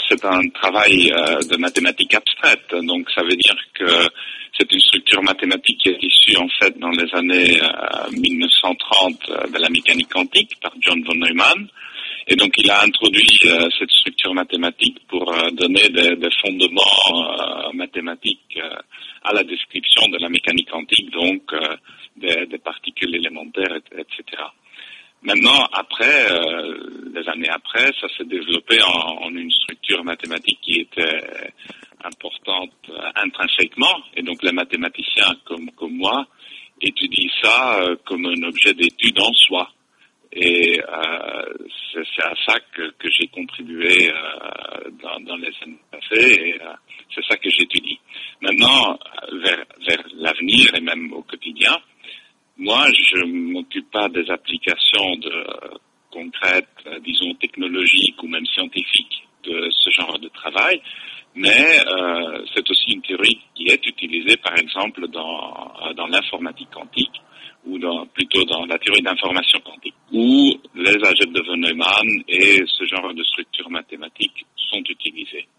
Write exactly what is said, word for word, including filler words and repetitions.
c'est un travail euh, de mathématiques abstraites. Donc, ça veut dire que c'est une structure mathématique qui est issue, en fait, dans les années euh, mille neuf cent trente euh, de la mécanique quantique par John von Neumann. Et donc, il a introduit euh, cette structure mathématique pour euh, donner des, des fondements euh, mathématiques euh, à la description de la mécanique quantique, donc euh, des, des particules élémentaires, et cetera. Maintenant, après, euh, les années après, ça s'est développé en, en une structure mathématique qui était importante euh, intrinsèquement, et donc les mathématiciens comme, comme moi étudient ça euh, comme un objet d'étude en soi. Et euh, c'est, c'est à ça que, que j'ai contribué euh, dans, dans les années passées, et euh, c'est ça que j'étudie. Maintenant, vers, vers l'avenir et même au quotidien, moi, je ne m'occupe pas des applications de, concrètes, disons technologiques ou même scientifiques de ce genre de travail, mais euh, c'est aussi une théorie qui est utilisée, par exemple, dans, dans l'informatique quantique, ou dans, plutôt dans la théorie d'information quantique, où les algèbres de von Neumann et ce genre de structures mathématiques sont utilisées.